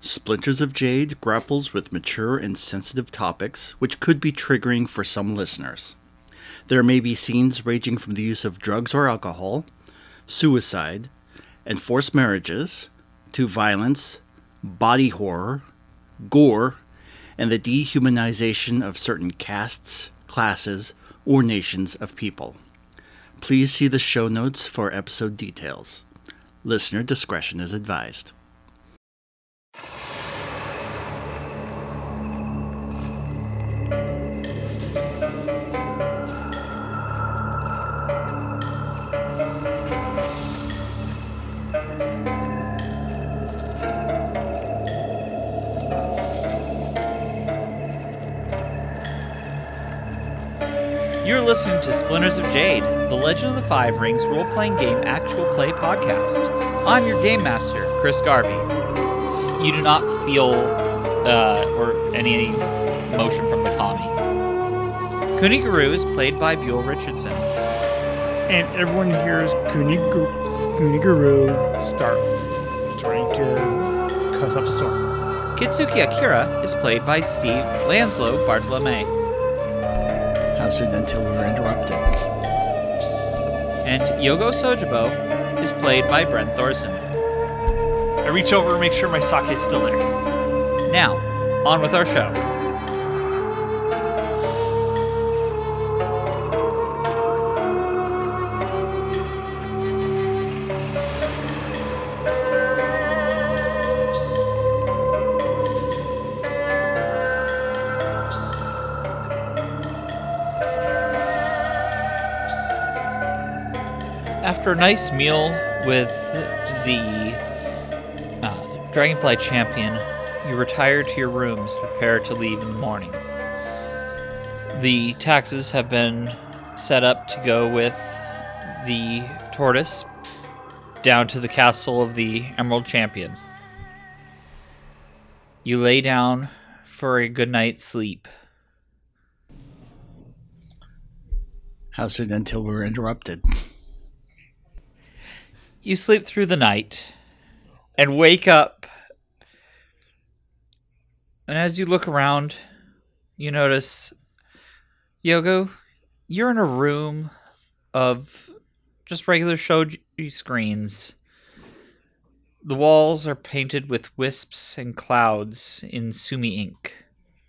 Splinters of Jade grapples with mature and sensitive topics, which could be triggering for some listeners. There may be scenes ranging from the use of drugs or alcohol, suicide, and forced marriages, to violence, body horror, gore, and the dehumanization of certain castes, classes, or nations of people. Please see the show notes for episode details. Listener discretion is advised. You're listening to Splinters of Jade, the Legend of the Five Rings role-playing game actual play podcast. I'm your game master, Chris Garvey. You do not feel or any emotion from the kami. Kuniguru is played by Buell Richardson. And everyone hears Kuniguru starting to cuss up a storm. Kitsuki Akira is played by Steve Lanslow Bartolome. House until we're interrupted. And Yogo Sojibo is played by Brent Thorson. I reach over and make sure my sake is still there. Now, on with our show. After a nice meal with the Dragonfly champion, you retire to your rooms to prepare to leave in the morning. The taxis have been set up to go with the tortoise down to the castle of the Emerald Champion. You lay down for a good night's sleep. House until we're interrupted. You sleep through the night and wake up. And as you look around, you notice, Yogo, you're in a room of just regular shoji screens. The walls are painted with wisps and clouds in sumi ink.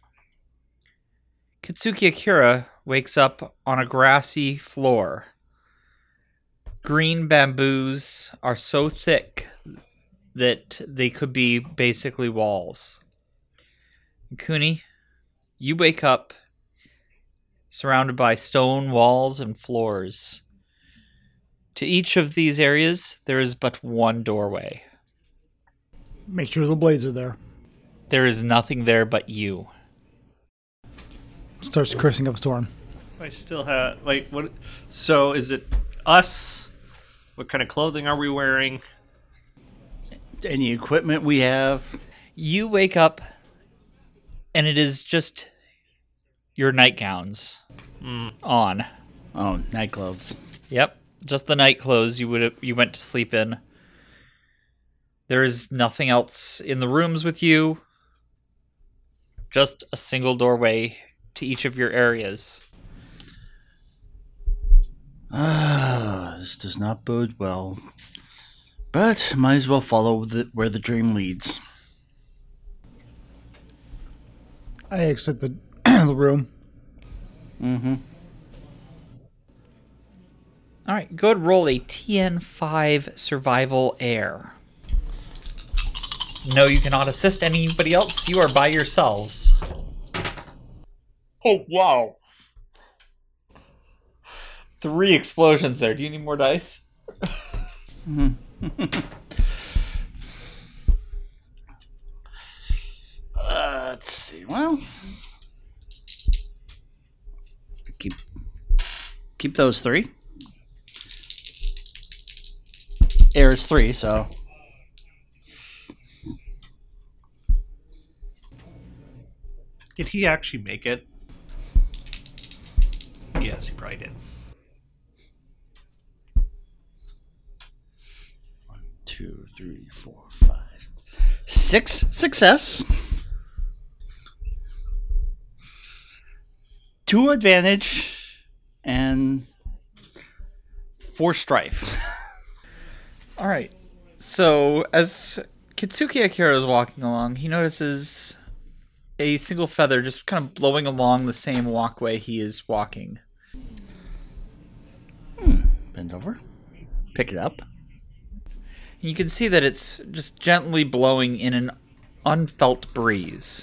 Kitsuki Akira wakes up on a grassy floor. Green bamboos are so thick that they could be basically walls. Kuni, you wake up surrounded by stone walls and floors. To each of these areas, there is but one doorway. Make sure the blades are there. There is nothing there but you. Starts cursing up a storm. I still have, what? So is it us? What kind of clothing are we wearing? Any equipment we have? You wake up, and it is just your nightgowns on. Oh, night clothes. Yep, just the night clothes you went to sleep in. There is nothing else in the rooms with you. Just a single doorway to each of your areas. This does not bode well. But might as well follow where the dream leads. I exit the the room. Mm-hmm. All right, go ahead and roll a TN5 survival air. No, you cannot assist anybody else. You are by yourselves. Oh, wow. 3 explosions there. Do you need more dice? Let's see. Well, keep those 3. Air is 3, so. Did he actually make it? Yes, he probably did. 1, 2, 3, 4, 5, 6 success. 2 advantage. And 4 strife. All right. So as Kitsuki Akira is walking along, he notices a single feather just kind of blowing along the same walkway he is walking. Bend over. Pick it up. And you can see that it's just gently blowing in an unfelt breeze.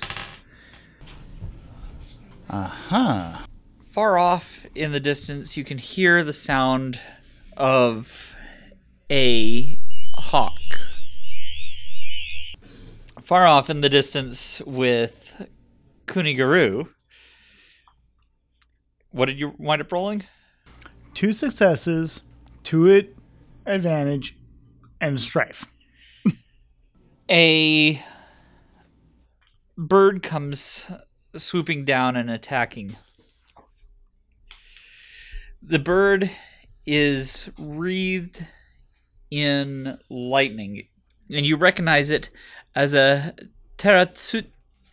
Uh-huh. Far off in the distance, you can hear the sound of a hawk. Far off in the distance with Kuniguru. What did you wind up rolling? 2 successes, 2 advantage, and strife. A bird comes swooping down and attacking. The bird is wreathed in lightning, and you recognize it as a Teratsuki.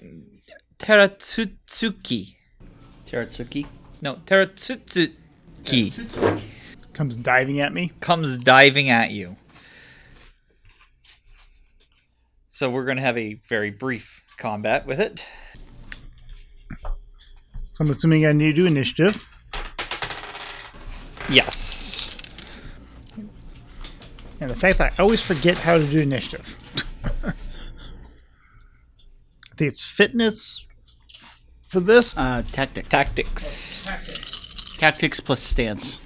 Teratsuki. No, Teratsuki Comes diving at me. comes diving at you. So we're going to have a very brief combat with it. So I'm assuming I need to do initiative. Yes. And the fact that I always forget how to do initiative. I think it's fitness for this. Tactics. Tactics. Tactics plus stance.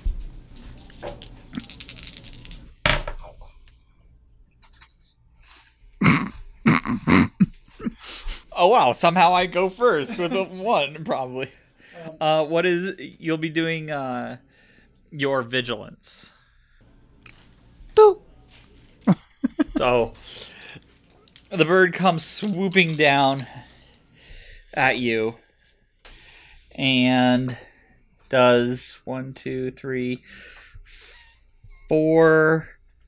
Oh wow! Somehow I go first with a 1, probably. What is you'll be doing? Your vigilance. So the bird comes swooping down at you and does 1, 2, 3, 4,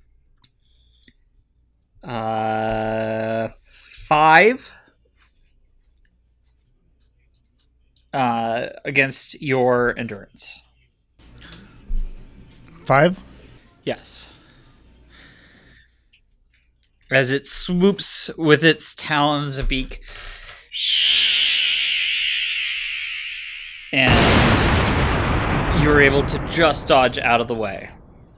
5 against your endurance. 5. Yes. As it swoops with its talons and beak. And you're able to just dodge out of the way.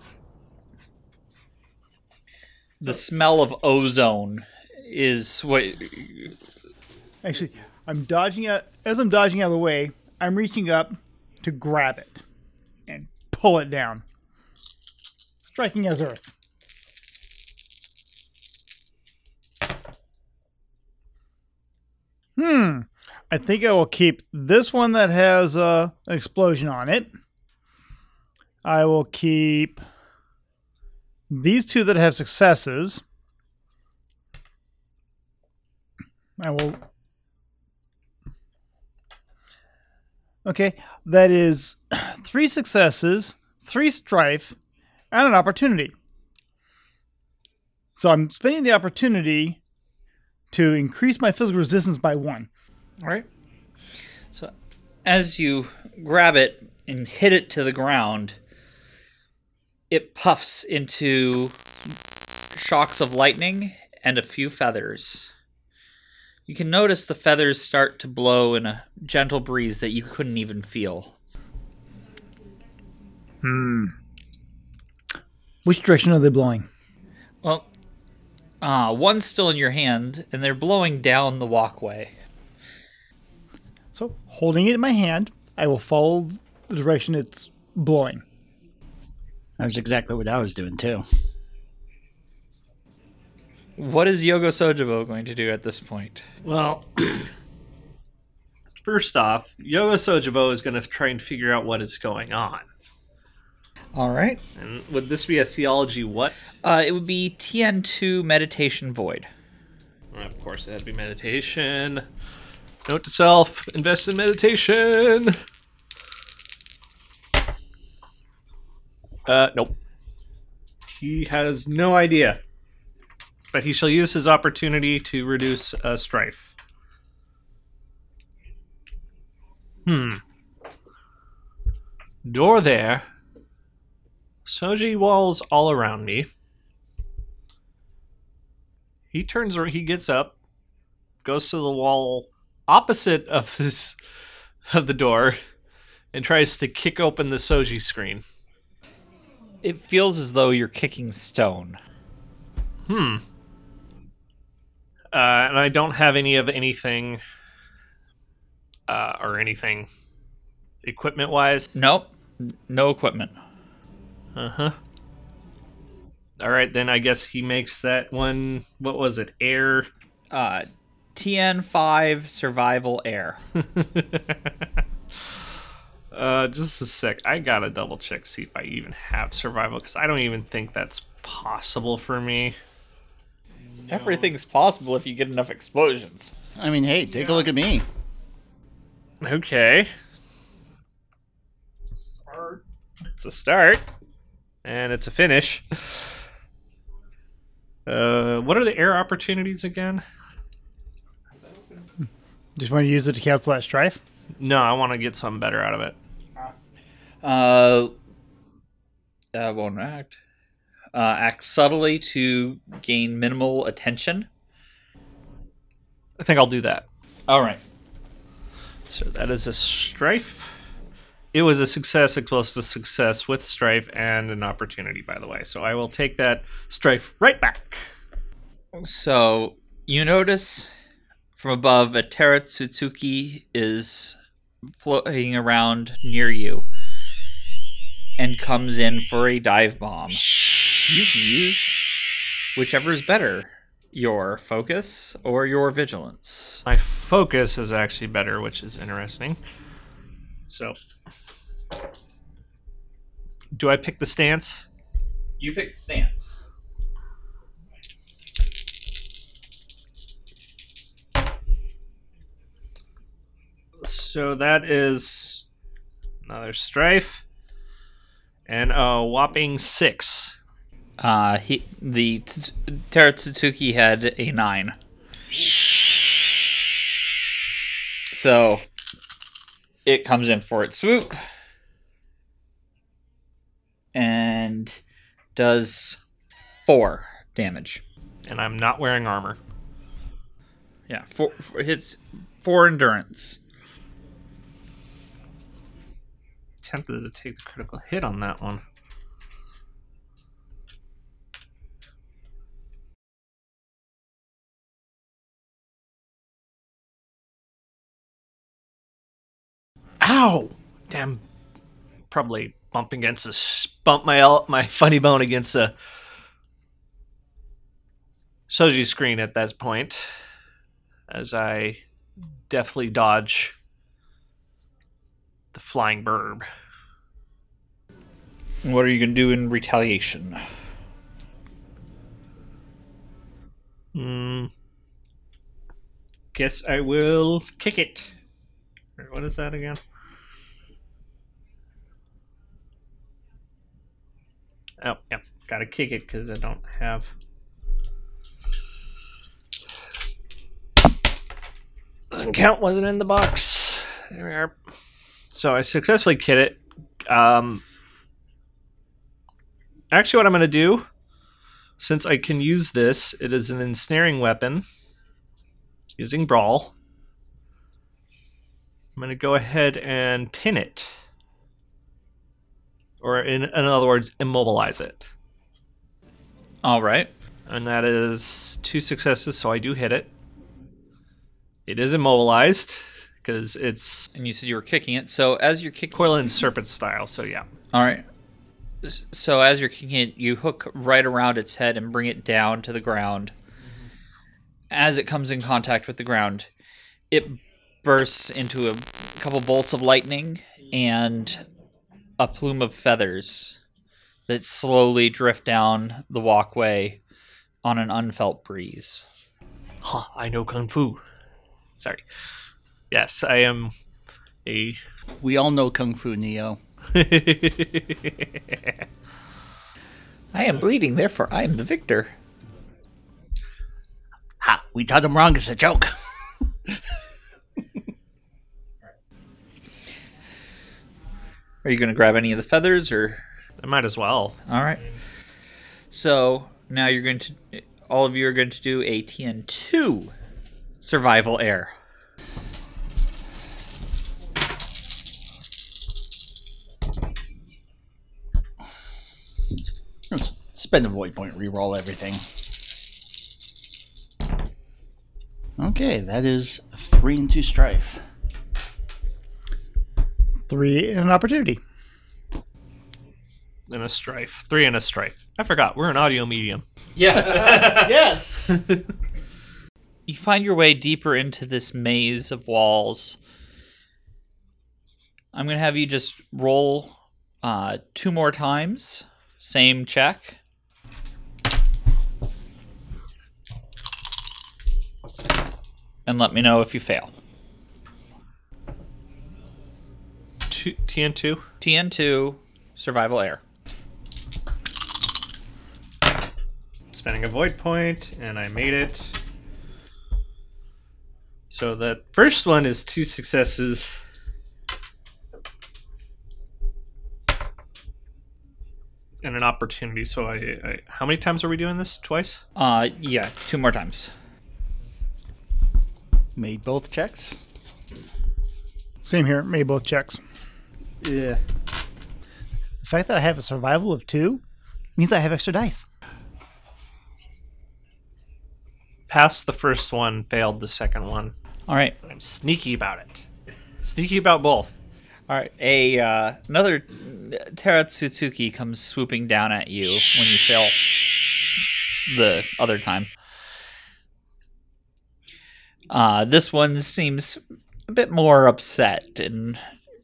The smell of ozone is what... Actually, I'm dodging out. As I'm dodging out of the way, I'm reaching up to grab it and pull it down, striking as earth. I think I will keep this one that has an explosion on it. I will keep these 2 that have successes. I will... Okay, that is 3 successes, 3 strife, and an opportunity. So I'm spending the opportunity to increase my physical resistance by 1. All right. So as you grab it and hit it to the ground, it puffs into shocks of lightning and a few feathers. You can notice the feathers start to blow in a gentle breeze that you couldn't even feel. Which direction are they blowing? Well, one's still in your hand, and they're blowing down the walkway. So, holding it in my hand, I will follow the direction it's blowing. That's exactly what I was doing, too. What is Yogo Sojibo going to do at this point? Well, first off, Yogo Sojibo is going to try and figure out what is going on. All right. And would this be a theology what? It would be TN2 Meditation Void. Of course, it had to be meditation. Note to self, invest in meditation. Nope. He has no idea. but he shall use his opportunity to reduce strife. Door there. Soji walls all around me. He gets up, goes to the wall opposite of the door, and tries to kick open the Soji screen. It feels as though you're kicking stone. And I don't have anything or anything equipment-wise. Nope. No equipment. Uh-huh. All right, then I guess he makes that one, what was it, air? TN5 survival air. Just a sec. I gotta double check to see if I even have survival, because I don't even think that's possible for me. Everything's possible if you get enough explosions. I mean, hey, take a look at me. Okay. It's a start. And it's a finish. What are the air opportunities again? Just want to use it to cancel that strife? No, I want to get something better out of it. Won't act. Act subtly to gain minimal attention. I think I'll do that. All right. So that is a strife. It was a success, explosive success with strife and an opportunity, by the way. So I will take that strife right back. So you notice from above a Teratsutsuki is floating around near you and comes in for a dive bomb. You can use whichever is better, your focus or your vigilance. My focus is actually better, which is interesting. So, do I pick the stance? You pick the stance. So that is another strife and a whopping 6. The Teratsutsuki had a 9. So it comes in for its swoop and does 4 damage. And I'm not wearing armor. Yeah, 4 hits, 4 endurance. Tempted to take the critical hit on that one. Ow! Damn. Probably bump my funny bone against a Soji screen at that point, as I deftly dodge the flying burb. What are you going to do in retaliation? Guess I will kick it. What is that again? Oh, yeah. Gotta kick it because I don't have... Doesn't count, wasn't in the box. There we are. So I successfully kit it. Actually, what I'm going to do, since I can use this, it is an ensnaring weapon using Brawl. I'm going to go ahead and pin it. Or in other words, immobilize it. All right. And that is 2 successes, so I do hit it. It is immobilized, because it's... And you said you were kicking it, so as you're kicking... Coilin Serpent style, so yeah. All right. So as you're kicking it, you hook right around its head and bring it down to the ground. Mm-hmm. As it comes in contact with the ground, it bursts into a couple bolts of lightning and a plume of feathers that slowly drift down the walkway on an unfelt breeze. Huh, I know Kung Fu. Sorry. Yes, I am a... We all know Kung Fu, Neo. I am bleeding, therefore I am the victor. Ha! We taught him wrong. It's a joke. Are you going to grab any of the feathers, or? I might as well. All right. So now you're going to, all of you are going to do a TN2 survival air. Spend a void point, reroll everything. Okay, that is 3 and 2 strife. 3 and an opportunity. And a strife. 3 and a strife. I forgot. We're an audio medium. Yeah. Yes! You find your way deeper into this maze of walls. I'm going to have you just roll 2 more times. Same check. And let me know if you fail. TN2? TN2, survival air. Spending a void point, and I made it. So the first one is 2 successes. And an opportunity. So I how many times are we doing this? Twice? Yeah, 2 more times. Made both checks. Same here. Made both checks. Yeah. The fact that I have a survival of 2 means I have extra dice. Passed the first one, failed the second one. All right. I'm sneaky about it. Sneaky about both. All right. Another Teratsutsuki comes swooping down at you when you fail the other time. This one seems a bit more upset, and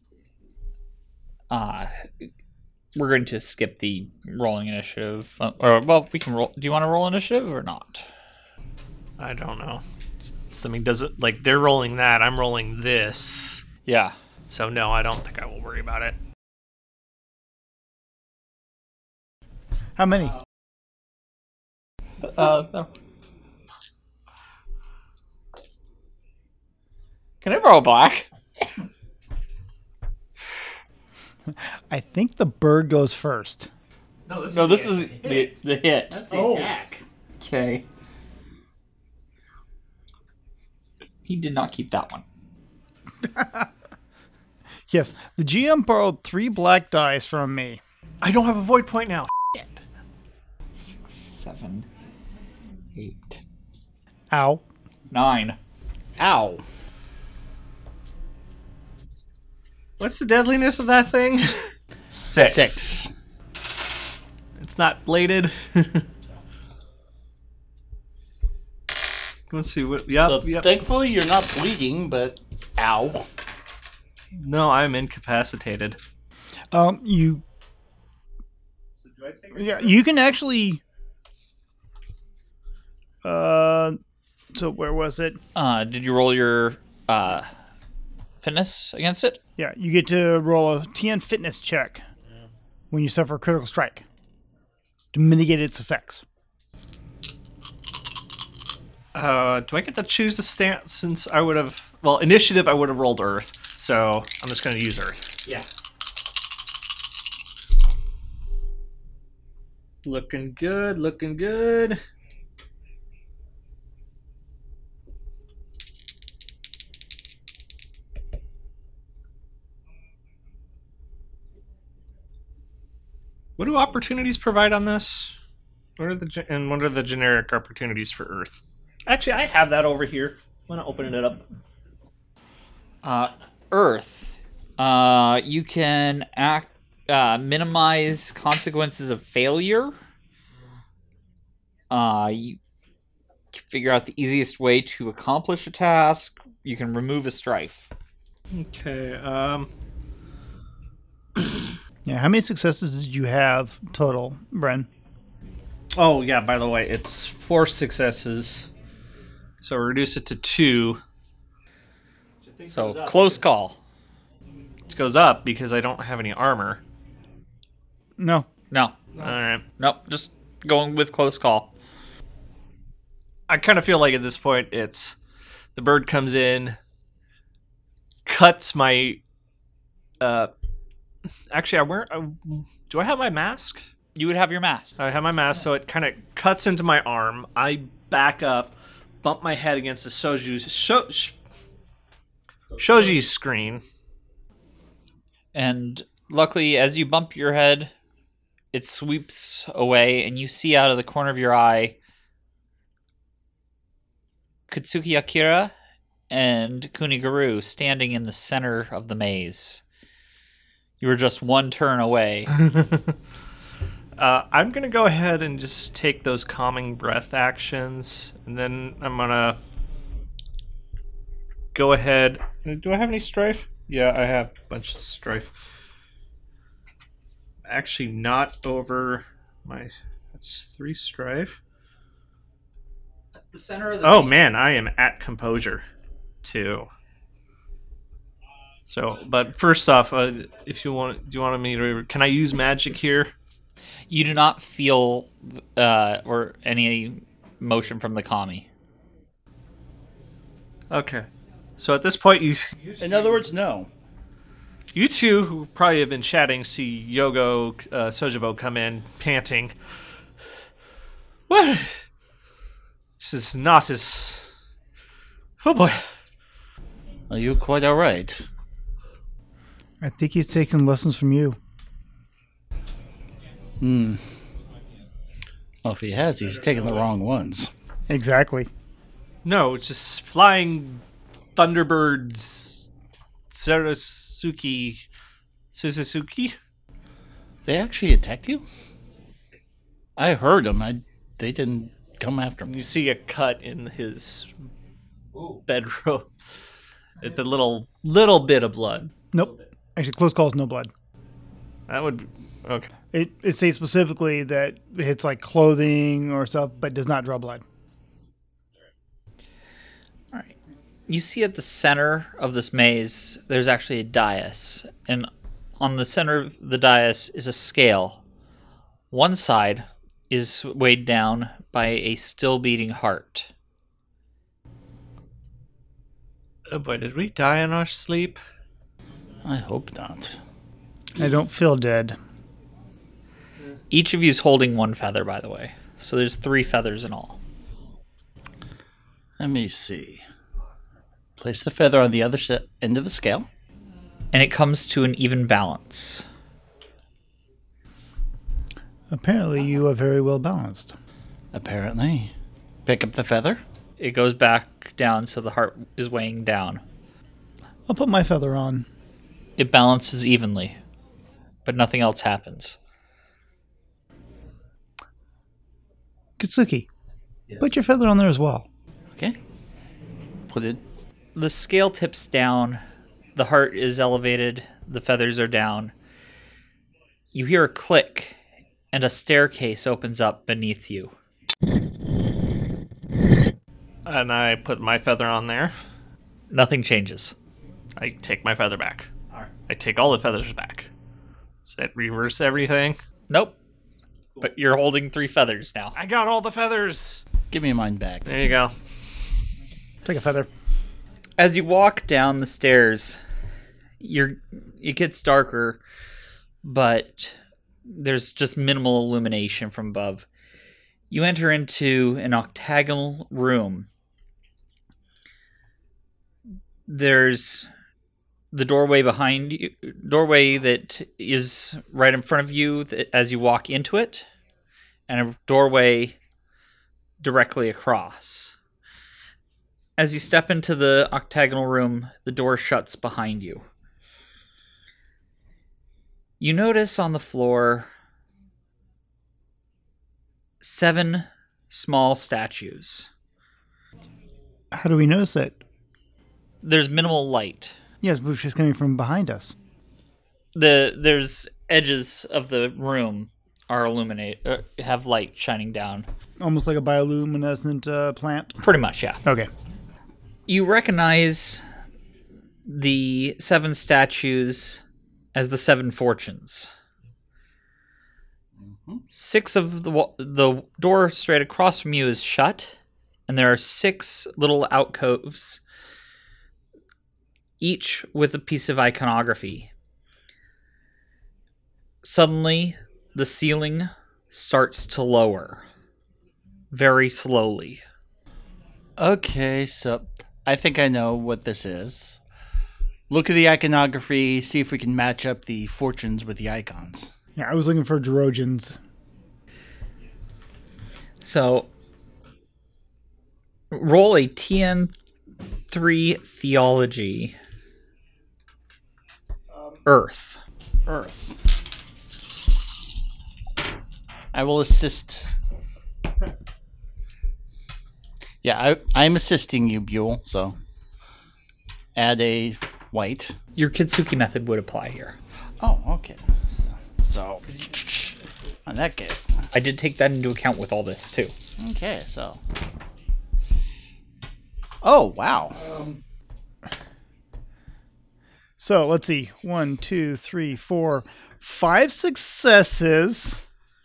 we're going to skip the rolling initiative. We can roll. Do you want to roll initiative or not? I don't know. I mean, does it, like, they're rolling that, I'm rolling this. Yeah. So no, I don't think I will worry about it. How many? No. Can I roll black? I think the bird goes first. No, This is the hit. That's the attack. Okay. He did not keep that one. Yes, the GM borrowed 3 black dice from me. I don't have a void point now. 7, 8, Ow. 9. Ow. What's the deadliness of that thing? 6. 6. It's not bladed. Let's see what. Yep, So yep. thankfully you're not bleeding, but ow. No, I'm incapacitated. You. Yeah, you can actually. So where was it? Did you roll your fitness against it? Yeah, you get to roll a TN fitness check when you suffer a critical strike to mitigate its effects. Do I get to choose the stance since I would have... Well, initiative, I would have rolled Earth. So I'm just going to use Earth. Yeah. Looking good, looking good. What do opportunities provide on this? What are the generic opportunities for Earth? Actually, I have that over here. I'm gonna open it up. Earth. You can minimize consequences of failure. You can figure out the easiest way to accomplish a task. You can remove a strife. Okay. Yeah, how many successes did you have total, Bren? Oh yeah. By the way, it's 4 successes. So reduce it to 2. So close call. It goes up because I don't have any armor. No. No, All right. nope. Just going with close call. I kind of feel like at this point it's the bird comes in, cuts my. Actually, do I have my mask? You would have your mask. I have my mask, so it kind of cuts into my arm. I back up, bump my head against the Shoji screen. And luckily, as you bump your head, it sweeps away, and you see out of the corner of your eye Kutsuki Akira and Kuniguru standing in the center of the maze. You were just one turn away. I'm going to go ahead and just take those calming breath actions, and then I'm going to go ahead. Do I have any strife? Yeah, I have a bunch of strife. Actually, not over my... That's 3 strife. The center of the Oh, man, I am at composure, too. So, but first off, if you want, do you want me to? Can I use magic here? You do not feel or any motion from the kami. Okay. So at this point, In other words, no. you two who probably have been chatting see Yogo Sojibo come in panting. What? This is not as. Oh boy. Are you quite all right? I think he's taking lessons from you. Well, if he has, he's taking the wrong ones. Exactly. No, it's just flying thunderbirds. Suzuki. They actually attacked you? I heard them. They didn't come after me. You see a cut in his bedrobe. At the little bit of blood. Nope. Actually, close calls, no blood. That would okay. It states specifically that it hits like clothing or stuff, but does not draw blood. All right. You see at the center of this maze, there's actually a dais. And on the center of the dais is a scale. One side is weighed down by a still beating heart. Oh boy, did we die in our sleep? I hope not. I don't feel dead. Each of you is holding one feather, by the way. So there's 3 feathers in all. Let me see. Place the feather on the other end of the scale. And it comes to an even balance. Apparently, you are very well balanced. Apparently. Pick up the feather. It goes back down so the heart is weighing down. I'll put my feather on. It balances evenly, but nothing else happens. Kitsuki, put your feather on there as well. Okay. Put it. The scale tips down, the heart is elevated, the feathers are down. You hear a click, and a staircase opens up beneath you. And I put my feather on there. Nothing changes. I take my feather back. I take all the feathers back. Does that reverse everything? Nope. But you're holding 3 feathers now. I got all the feathers. Give me mine back. There you go. Take a feather. As you walk down the stairs, it gets darker, but there's just minimal illumination from above. You enter into an octagonal room. There's the doorway behind you, doorway that is right in front of you as you walk into it, and a doorway directly across. As you step into the octagonal room, the door shuts behind you. You notice on the floor 7 small statues. How do we notice that? There's minimal light. Yes, but she's coming from behind us. There's edges of the room are have light shining down. Almost like a bioluminescent plant. Pretty much, yeah. Okay. You recognize the 7 statues as the 7 fortunes. 6 of the door straight across from you is shut, and there are 6 little alcoves, each with a piece of iconography. Suddenly, the ceiling starts to lower, very slowly. Okay, so I think I know what this is. Look at the iconography, see if we can match up the fortunes with the icons. Yeah, I was looking for Gerogens. So, roll a TN3 theology. Earth. I will assist. Yeah, I'm assisting you, Buell, so add a white. Your Kitsuki method would apply here. Oh, okay. So, on that case. I did take that into account with all this, too. Okay, so. Oh, wow. So let's see. 1, 2, 3, 4, 5 successes,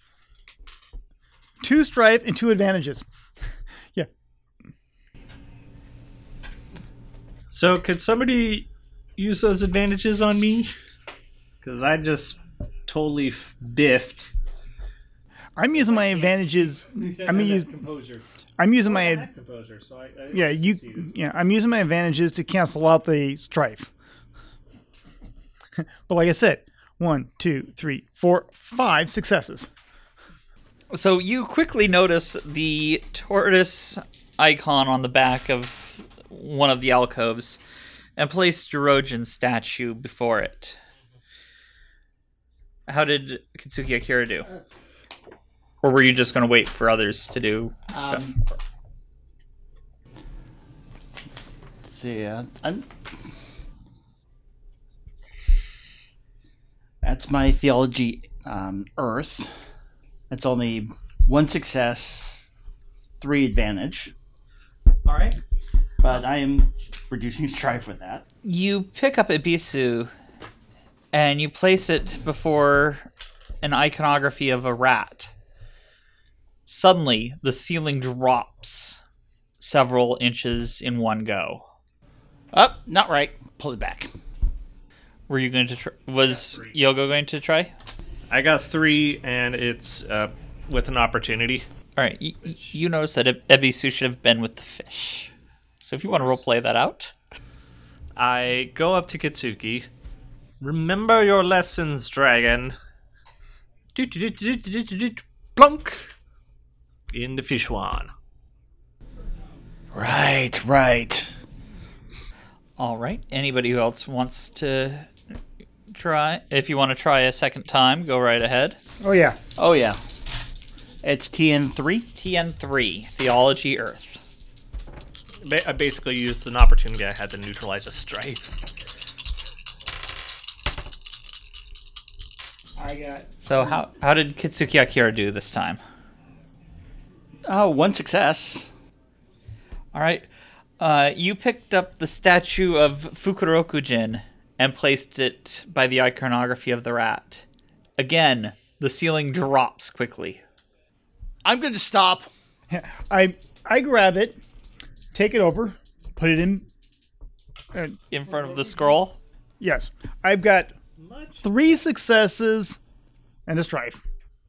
2 strife, and 2 advantages. Yeah. So, could somebody use those advantages on me? Because I just totally biffed. I'm using my advantages. I'm using my composure. So I'm using my advantages to cancel out the strife. But like I said, 1, 2, 3, 4, 5 successes. So you quickly notice the tortoise icon on the back of one of the alcoves and place Gerogen's statue before it. How did Kitsuki Akira do? Or were you just going to wait for others to do stuff? Let's see, that's my theology Earth. That's only 1 success, 3 advantage. All right. But I am reducing strife with that. You pick up Ibisu and you place it before an iconography of a rat. Suddenly, the ceiling drops several inches in one go. Up, not right. Pull it back. Were you going to try? Was Yogo going to try? I got 3, and it's with an opportunity. All right. You notice that Ebisu should have been with the fish. So if you want to roleplay that out. I go up to Kitsuki. Remember your lessons, dragon. Plunk! In the fishwan. Right. All right. Anybody who else wants to try? If you want to try a second time, go right ahead. Oh, yeah. Oh, yeah. It's TN3? TN3, Theology Earth. I basically used an opportunity I had to neutralize a strife. So how did Kitsuki Akira do this time? Oh, 1 success. All right. You picked up the statue of Fukurokujin and placed it by the iconography of the rat. Again, the ceiling drops quickly. I'm going to stop. I grab it, take it over, put it in. In front of the scroll? Yes. I've got 3 successes and a strife.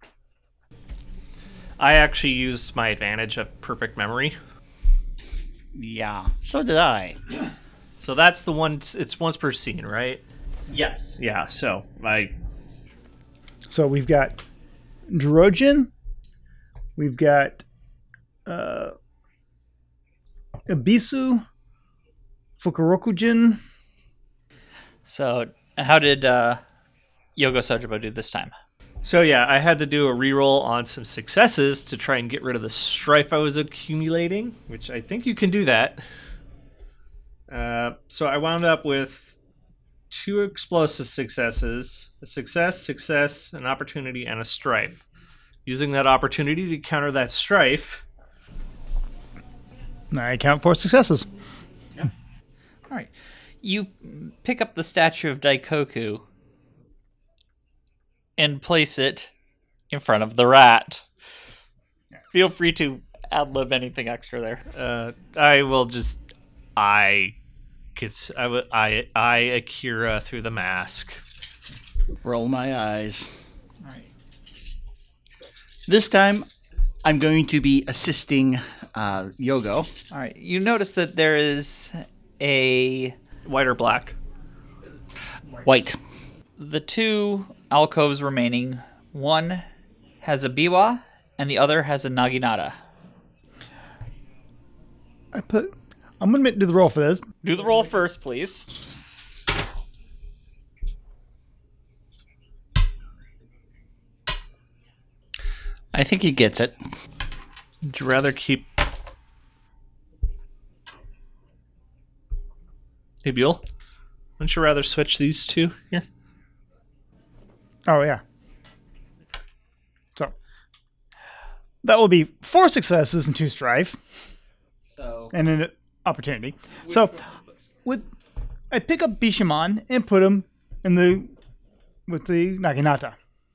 I actually used my advantage of perfect memory. Yeah, so did I. So that's the one, it's once per scene, right? Yes. Yeah, so So we've got Gerogen. We've got Ibisu, Fukurokujin. So how did Yogo Sojibo do this time? So yeah, I had to do a reroll on some successes to try and get rid of the strife I was accumulating, which I think you can do that. So I wound up with 2 explosive successes, a success, an opportunity, and a strife. Using that opportunity to counter that strife. I count 4 successes. All right. You pick up the statue of Daikoku and place it in front of the rat. Feel free to ad-lib anything extra there. I will just eye Akira through the mask. Roll my eyes. All right. This time, I'm going to be assisting Yogo. All right. You notice that there is a... White or black? White. The two alcoves remaining, one has a biwa and the other has a naginata. I'm gonna do the roll for this. Do the roll first, please. I think he gets it. Would you rather keep... Hey, Buell? Wouldn't you rather switch these two here? Oh yeah. So that will be 4 successes and 2 strife, So and an opportunity. So I pick up Bishamon and put him with the Naginata.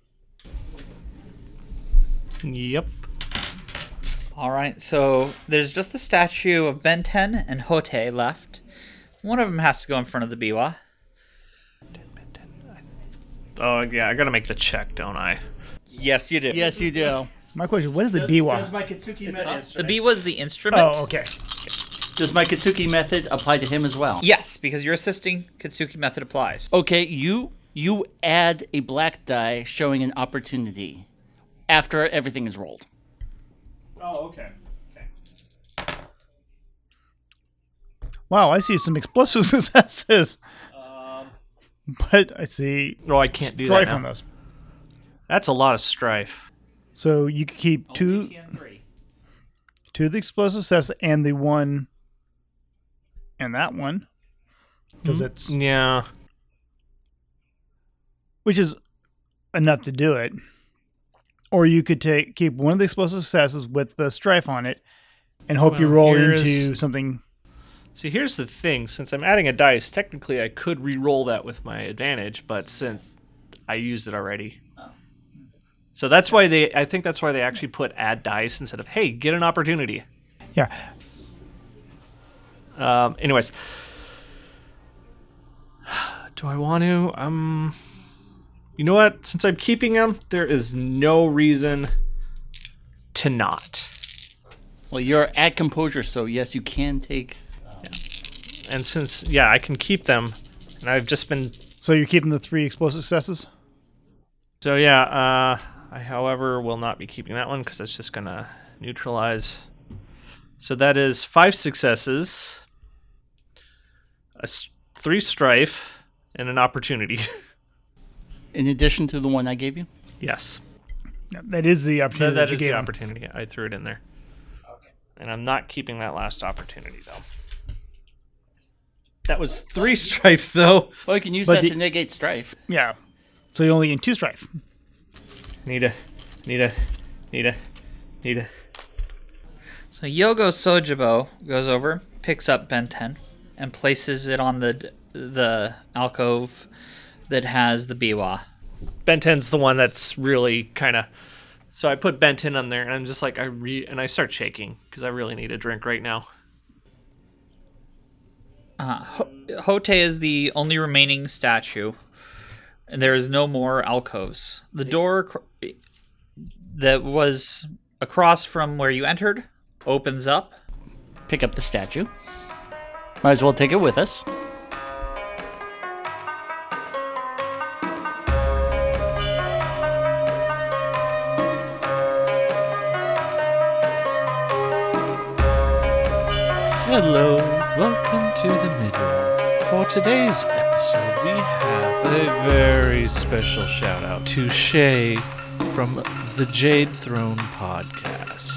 Yep. all right, so there's just the statue of Benten and Hote left. One of them has to go in front of the biwa. Oh, yeah, I gotta make the check, don't I? Yes, you do. Yes, you do. My question: what is the biwa? my Kitsuki method? The biwa is the instrument. Oh, okay. Does my Kitsuki method apply to him as well? Yes, because you're assisting. Kitsuki method applies. Okay, you add a black die showing an opportunity after everything is rolled. Oh, okay. Wow, I see some explosive successes, but I see Oh, I can't do strife that on now. those. That's a lot of strife. So you could keep two of the explosive successes and the one and that one, because it's Yeah. which is enough to do it. Or you could keep one of the explosive successes with the strife on it, and hope you Well, roll here's- into something. See, here's the thing. Since I'm adding a dice, technically I could re-roll that with my advantage, but since I used it already. So that's why I think that's why they actually put add dice instead of, hey, get an opportunity. Yeah, Anyways. Do I want to? You know what? Since I'm keeping them, there is no reason to not. Well, you're at composure, so yes, you can take. And since, yeah, I can keep them, and I've just been... so you're keeping the 3 explosive successes. So, yeah, I, however, will not be keeping that one because that's just going to neutralize. So that is 5 successes, 3 strife, and an opportunity. In addition to the one I gave you? Yes. Yeah, that is the opportunity. That you is the gave him. opportunity. I threw it in there. Okay. And I'm not keeping that last opportunity, though. That was 3 strife, though. Well, you can use But that the- to negate strife. Yeah. So you only get 2 strife. Need a. So Yogo Sojibo goes over, picks up Benten, and places it on the alcove that has the biwa. Benten's the one that's really kind of... So I put Benten on there, and I'm just like, and I start shaking, because I really need a drink right now. Hote is the only remaining statue, and there is no more alcoves. The door that was across from where you entered opens up. Pick up the statue. Might as well take it with us. Hello, welcome to the Midroll. For today's episode, we have a very special shout out to Shay from the Jade Throne podcast.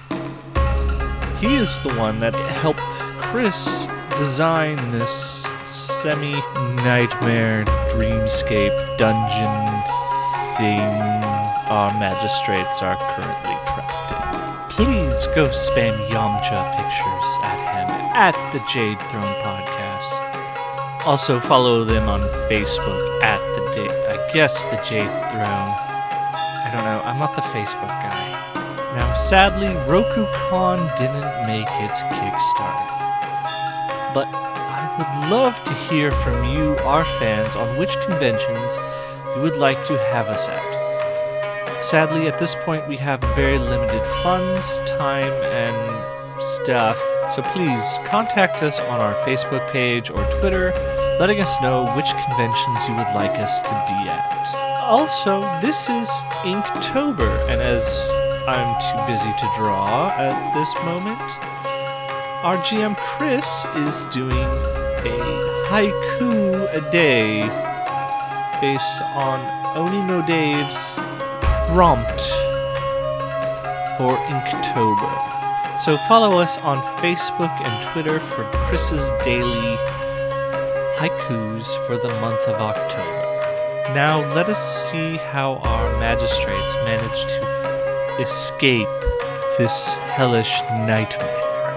He is the one that helped Chris design this semi-nightmare dreamscape dungeon thing our magistrates are currently trapped in. Please go spam Yamcha pictures at him at the Jade Throne podcast. Also follow them on Facebook at the Jade Throne. I don't know. I'm not the Facebook guy. Now, sadly, RokuCon didn't make its Kickstarter. But I would love to hear from you, our fans, on which conventions you would like to have us at. Sadly, at this point, we have very limited funds, time, and stuff, so please contact us on our Facebook page or Twitter, letting us know which conventions you would like us to be at. Also, this is Inktober, and as I'm too busy to draw at this moment, our GM Chris is doing a haiku a day based on Oni no Dave's prompt for Inktober. So follow us on Facebook and Twitter for Chris's daily haikus for the month of October. Now let us see how our magistrates manage to escape this hellish nightmare.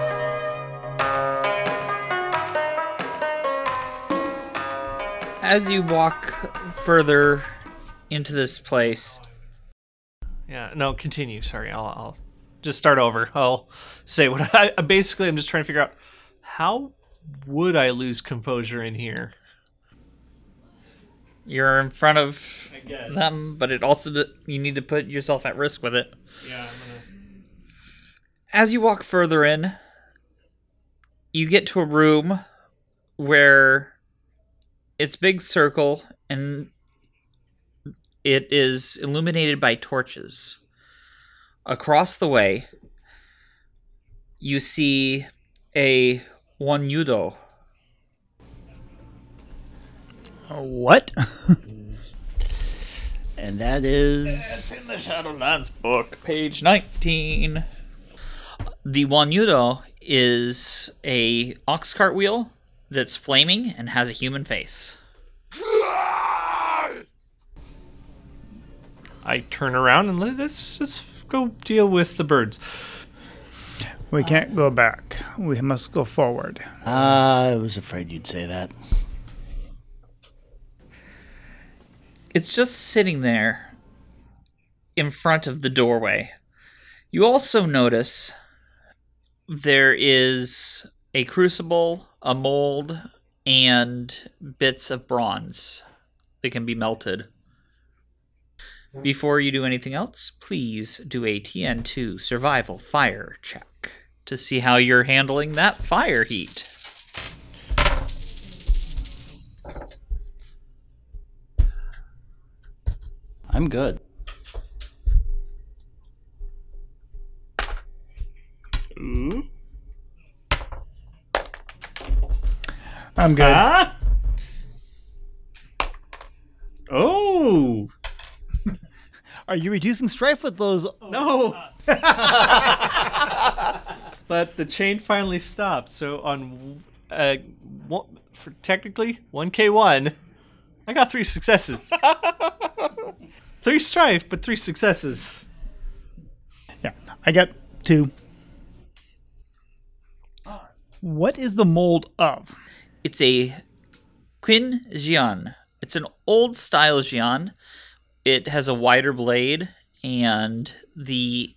As you walk further into this place, Yeah, no, continue. Sorry, I'll just start over. I'll say what I basically I'm just trying to figure out how would I lose composure in here? you're in front of I guess. them, but it also you need to put yourself at risk with it. Yeah, I'm gonna. As you walk further in, you get to a room where it's a big circle and it is illuminated by torches. Across the way, you see a Wanyudo. What? And that is... in the Shadowlands book, page 19. The Wanyudo is a ox cart wheel that's flaming and has a human face. I turn around and let's just go deal with the birds. We can't go back. We must go forward. I was afraid you'd say that. It's just sitting there in front of the doorway. You also notice there is a crucible, a mold, and bits of bronze that can be melted. Before you do anything else, please do a TN2 survival fire check to see how you're handling that fire heat. I'm good. Ooh. I'm good. Huh? Oh Are you reducing strife with those? no! But the chain finally stopped. So on for technically 1K1, I got 3 successes. 3 strife, but 3 successes. Yeah, I got 2. What is the mold of? It's a Qin Jian. It's an old style Jian. It has a wider blade, and the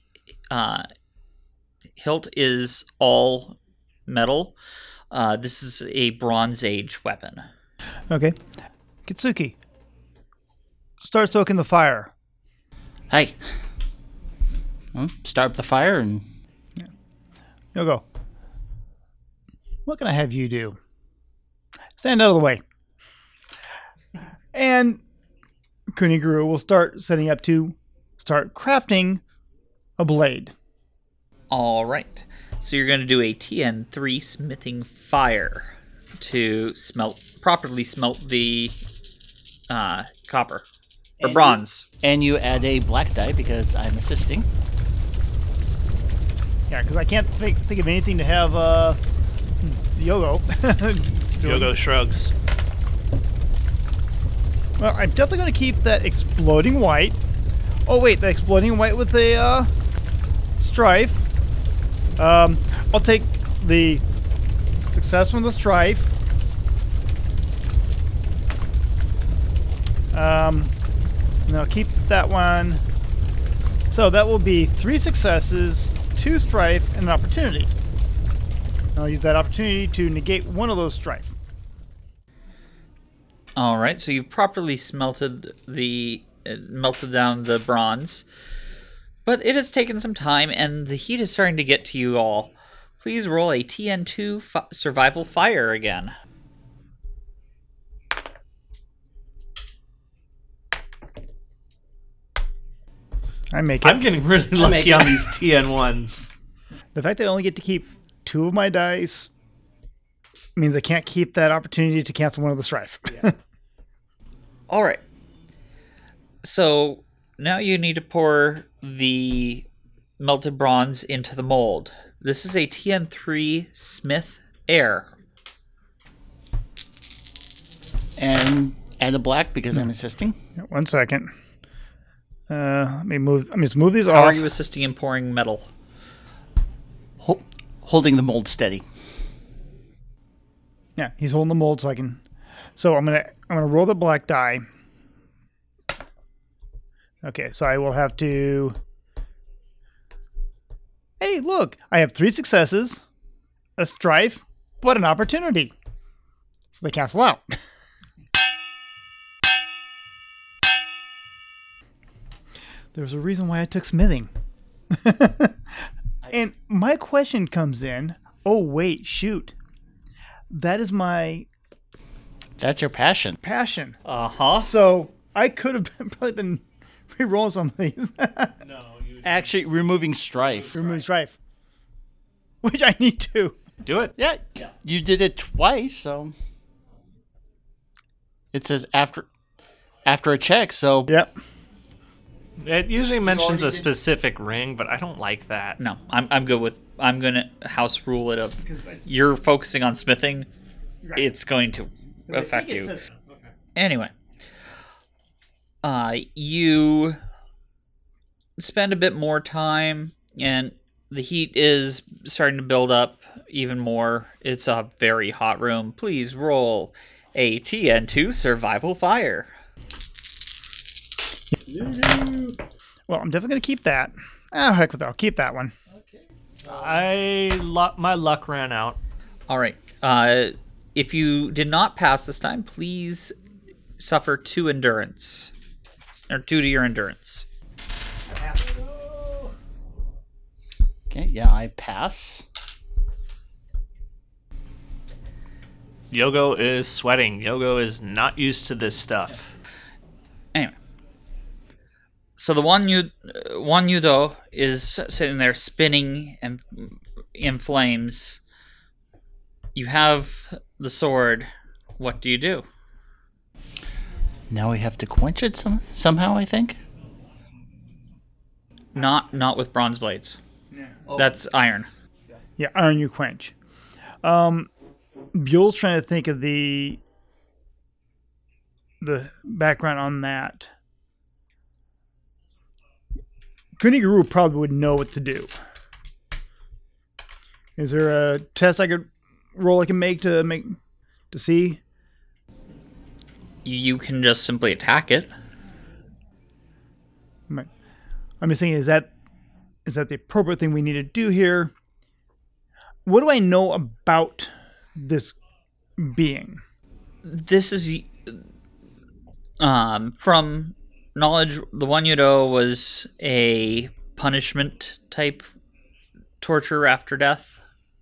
hilt is all metal. This is a Bronze Age weapon. Okay. Kitsuki, start stoking the fire. Hey. Well, start up the fire and... You'll go. What can I have you do? Stand out of the way. And Kuniguru will start setting up to start crafting a blade. All right. So you're going to do a TN3 smithing fire to properly smelt the copper or bronze. And you add a black die because I'm assisting. Yeah, because I can't think of anything to have Yogo. Yogo shrugs. Well, I'm definitely going to keep that exploding white. Oh, wait, the exploding white with the strife. I'll take the success from the strife. And I'll keep that one So that will be 3 successes, 2 strife, and an opportunity. I'll use that opportunity to negate one of those strife. All right, so you've properly melted down the bronze, but it has taken some time, and the heat is starting to get to you all. Please roll a TN2 survival fire again. I make it. I'm getting really lucky on these TN1s. The fact that I only get to keep 2 of my dice means I can't keep that opportunity to cancel one of the strife. Yeah. All right. So now you need to pour the melted bronze into the mold. This is a TN3 Smith Air. And add a black because I'm assisting. 1 second. Let me move. I'm just move these How off. are you assisting in pouring metal? Holding the mold steady. Yeah, he's holding the mold so I can. So I'm gonna roll the black die. Okay, so I will have to. Hey, look! I have 3 successes, a strife, but an opportunity. So they cancel out. There's a reason why I took smithing. And my question comes in. Oh wait, shoot! That is my That's your passion. passion. Uh-huh. So I could have probably been re-rolling some of these. Actually, removing strife. Remove strife, which I need to. Do it. Yeah, you did it twice, so it says after a check. So Yep. It usually mentions a specific ring, but I don't like that. No, I'm good with. I'm gonna house rule it of. You're focusing on smithing. It's going to affect you. Anyway, you spend a bit more time, and the heat is starting to build up even more. It's a very hot room. Please roll a TN2 survival fire. Well, I'm definitely going to keep that. Oh, heck with it. I'll keep that one. My luck ran out. All right. If you did not pass this time, please suffer 2 endurance. Or 2 to your endurance. okay, yeah, I pass. Yogo is sweating. Yogo is not used to this stuff. Anyway. So the one Yudo is sitting there spinning and in flames. You have the sword. What do you do? Now we have to quench it somehow, I think. Not with bronze blades. Yeah. That's iron. Yeah, iron you quench. Buell's trying to think of the background on that. Kuniguru probably would know what to do. Is there a test I could roll I can make to see? You can just simply attack it. Right. I'm just thinking, is that the appropriate thing we need to do here? What do I know about this being? This is from knowledge. The one Yudo was a punishment type torture after death,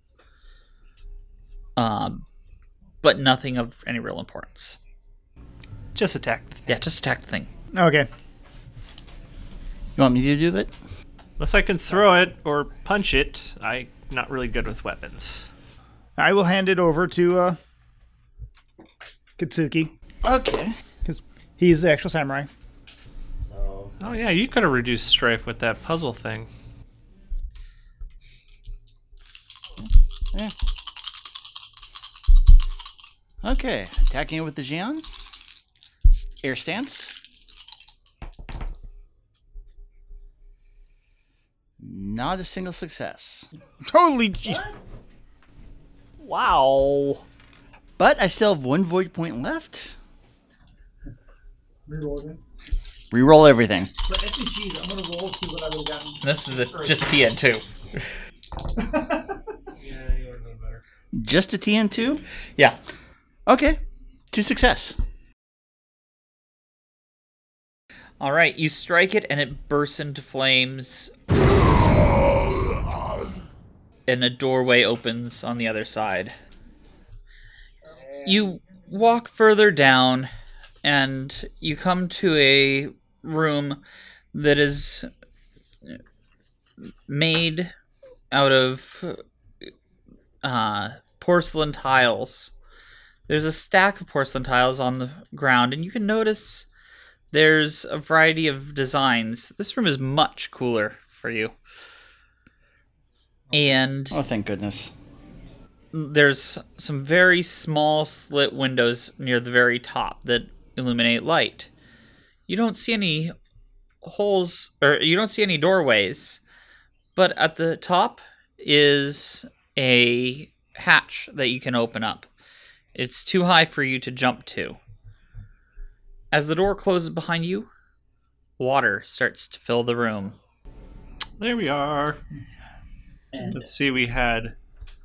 but nothing of any real importance. Just attack. Yeah, just attack the thing. Okay. You want me to do that? Unless I can throw it or punch it, I'm not really good with weapons. I will hand it over to Kitsuki, Okay. because he's the actual samurai. Oh yeah, you could have reduced strife with that puzzle thing. Yeah. Okay, attacking it with the Xian. Air stance. Not a single success. Totally. Wow. But I still have 1 void point left. Reroll everything. For SCGs, I'm gonna roll see what I would have gotten. This is just a TN2. Yeah, you would have done better. Just a TN2? Yeah. Okay. 2 success. All right, you strike it and it bursts into flames. And a doorway opens on the other side. You walk further down and you come to a room that is made out of porcelain tiles. There's a stack of porcelain tiles on the ground, and you can notice there's a variety of designs. This room is much cooler for you. And Oh, thank goodness. there's some very small slit windows near the very top that illuminate light. You don't see any holes, or you don't see any doorways, but at the top is a hatch that you can open up. It's too high for you to jump to. As the door closes behind you, water starts to fill the room. There we are. Let's see. We had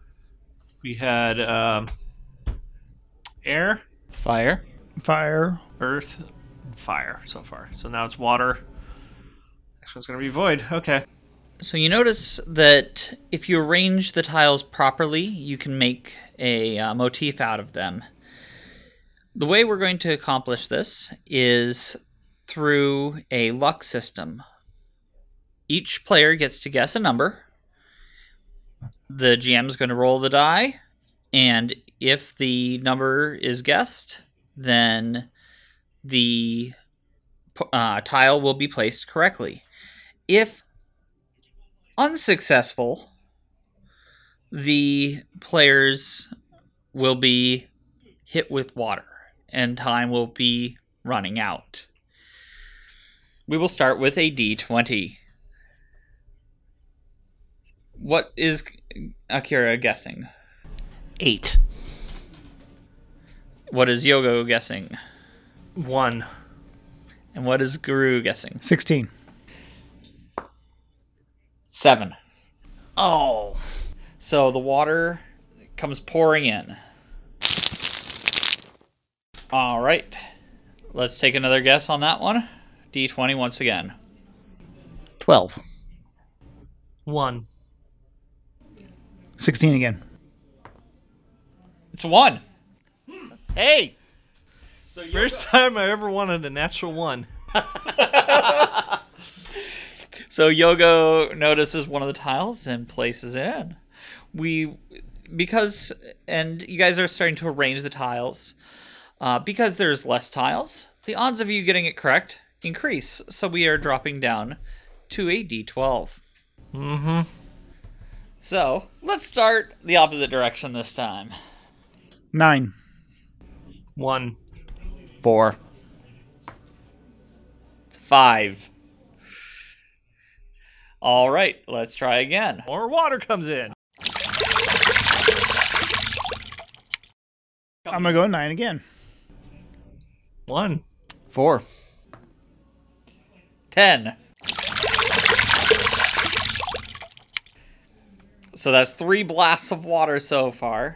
air, Fire. Fire. earth, and fire so far. So now it's water. Next one's gonna be void. Okay. So you notice that if you arrange the tiles properly, you can make a motif out of them. The way we're going to accomplish this is through a luck system. Each player gets to guess a number. The GM is going to roll the die, and if the number is guessed, then the tile will be placed correctly. If unsuccessful, the players will be hit with water, and time will be running out. We will start with a D20. What is Akira guessing? 8. What is Yogo guessing? 1. And what is Guru guessing? 16. 7. Oh. So the water comes pouring in. All right. Let's take another guess on that one. D20 once again. 12. 1. 16 again. It's a 1. Hey! So First time I ever wanted a natural 1. So Yogo notices one of the tiles and places it in. And you guys are starting to arrange the tiles. Because there's less tiles, the odds of you getting it correct increase. So we are dropping down to a D12. Mm-hmm. So let's start the opposite direction this time. 9. 1. 4. 5. All right, let's try again. More water comes in. I'm gonna go 9 again. 1. 4. 10. So that's 3 blasts of water so far.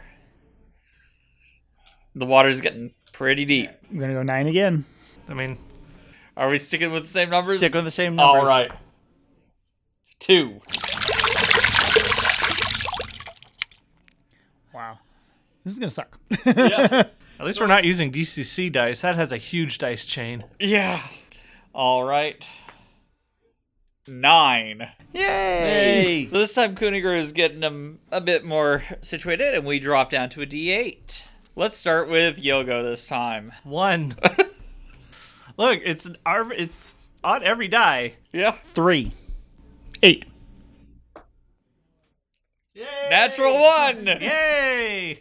The water's getting pretty deep. I'm gonna go 9 again. I mean, Are we sticking with the same numbers? Stick with the same numbers. All right. 2. Wow. This is gonna suck. Yeah. at least we're not using DCC dice. That has a huge dice chain. Yeah. All right. 9. Yay! So this time Kuniger is getting them a bit more situated, and we drop down to a D8. Let's start with Yogo this time. 1. Look, it's on every die. Yeah. 3. 8. Natural 1. Yay!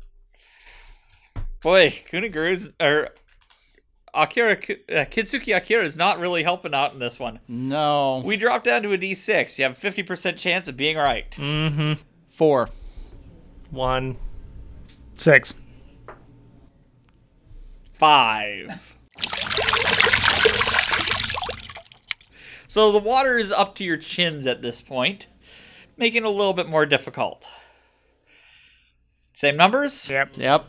Boy, Kuniger is, or Kitsuki Akira is not really helping out in this one. No. We drop down to a D6. You have a 50% chance of being right. Mm-hmm. 4. 1. 6. 5. So the water is up to your chins at this point, making it a little bit more difficult. Same numbers? Yep.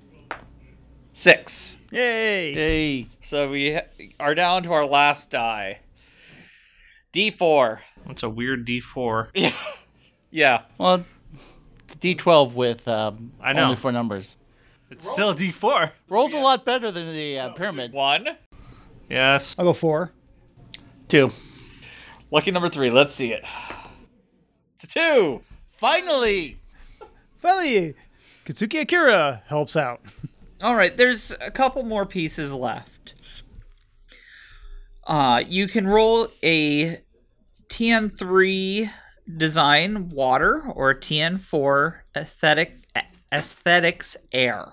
6. Yay! Hey. So we are down to our last die. D4. That's a weird D4. Yeah. Well, it's D12 with I know. only 4 numbers. It's still a D4. Rolls a lot better than the pyramid. 1. Yes. I'll go 4. 2. Lucky number 3. Let's see it. It's a 2. Finally! Finally, Katsuki Akira helps out. All right, there's a couple more pieces left. You can roll a TN3 design water or a TN4 aesthetics air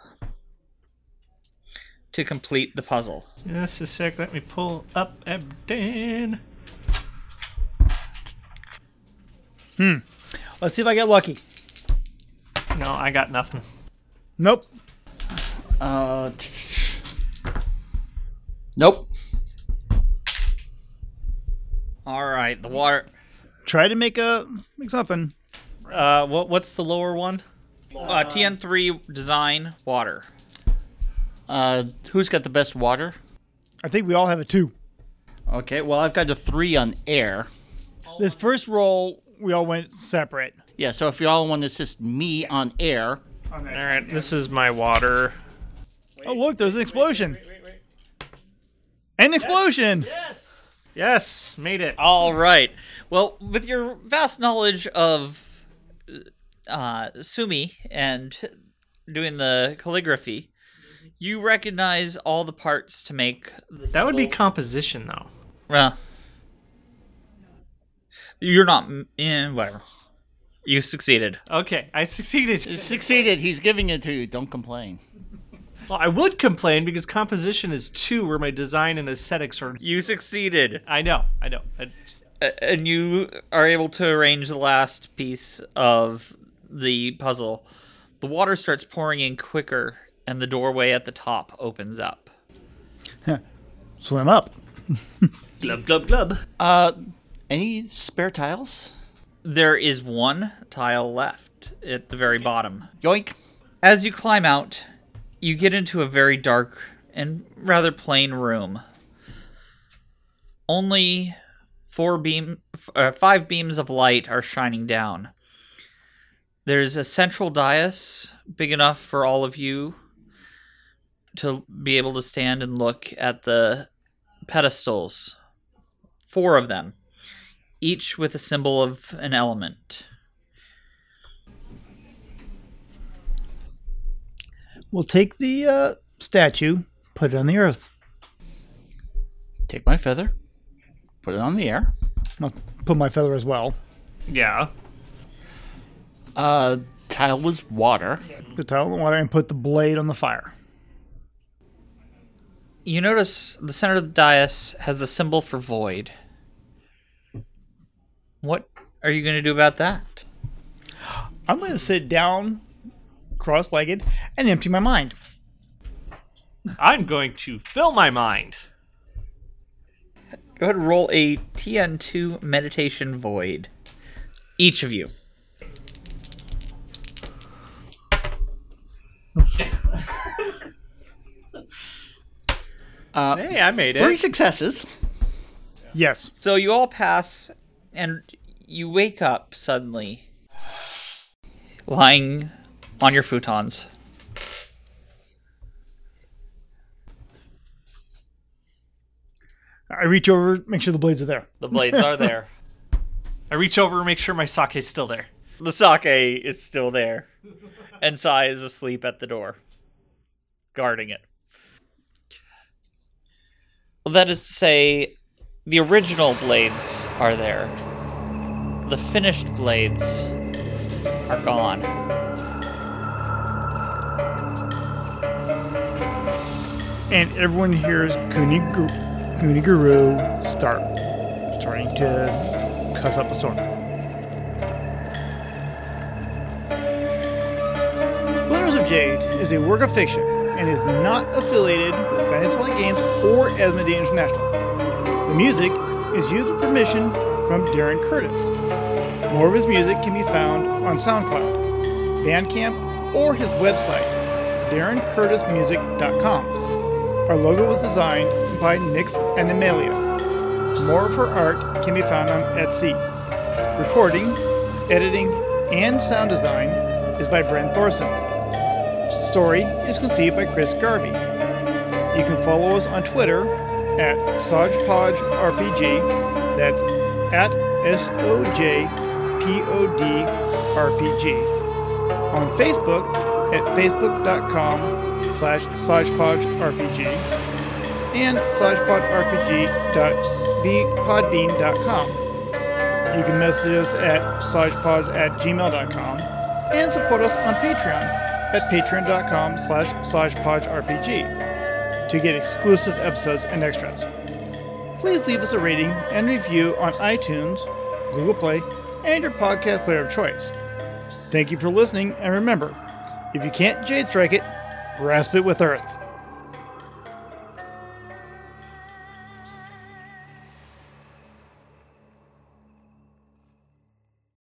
to complete the puzzle. Just a sec. Let me pull up everything. Let's see if I get lucky. No, I got nothing. Nope. Nope. All right, the water. Try to make something. What's the lower one? TN3 design water. Who's got the best water? I think we all have a 2. Okay, well, I've got a 3 on air. This first roll, we all went separate. Yeah, so if you all want to assist me on air, All right, this is my water. Oh, look, there's an explosion. An explosion! Yes, made it. All right. Well, with your vast knowledge of Sumi and doing the calligraphy, you recognize all the parts to make the That would be symbol. composition, though. Well, you're not. Whatever. You succeeded. Okay, I succeeded. he succeeded. He's giving it to you. Don't complain. Well, I would complain because composition is 2, where my design and aesthetics are. You succeeded. I know. And you are able to arrange the last piece of the puzzle. The water starts pouring in quicker, and the doorway at the top opens up. Swim up. Glub, glub, glub. Any spare tiles? There is one tile left at the very bottom. Yoink. As you climb out, you get into a very dark and rather plain room. Only 5 beams of light are shining down. There's a central dais big enough for all of you to be able to stand and look at the pedestals. 4 of them, each with a symbol of an element. We'll take the statue, put it on the earth. Take my feather, put it on the air. I'll put my feather as well. Yeah. Tile was water. Put the tile in the water and put the blade on the fire. You notice the center of the dais has the symbol for void. What are you going to do about that? I'm going to sit down, cross-legged, and empty my mind. I'm going to fill my mind. Go ahead and roll a TN2 meditation void. Each of you. Hey, I made 3 it. successes. Yes. So you all pass, and you wake up suddenly, lying on your futons. I reach over, make sure the blades are there. The blades are there. I reach over and make sure my sake is still there. The sake is still there. And Sai is asleep at the door, guarding it. Well, that is to say, the original blades are there. The finished blades are gone. And everyone hears Kuniguru starting to cuss up a storm. Splinters of Jade is a work of fiction and is not affiliated with Fantasy Flight Games or Asmodee International. The music is used with permission from Darren Curtis. More of his music can be found on SoundCloud, Bandcamp, or his website, DarrenCurtisMusic.com. Our logo was designed by Nix and Amelia. More of her art can be found on Etsy. Recording, editing, and sound design is by Brent Thorson. Story is conceived by Chris Garvey. You can follow us on Twitter at SojPodRPG, that's at SOJPODRPG. On Facebook at facebook.com/SojPodRPG and SojPodRPG.podbean.com. You can message us at SojPod@gmail.com and support us on Patreon at patreon.com/SojPodRPG to get exclusive episodes and extras. Please leave us a rating and review on iTunes, Google Play, and your podcast player of choice. Thank you for listening, and remember, if you can't jade strike it, grasp it with earth.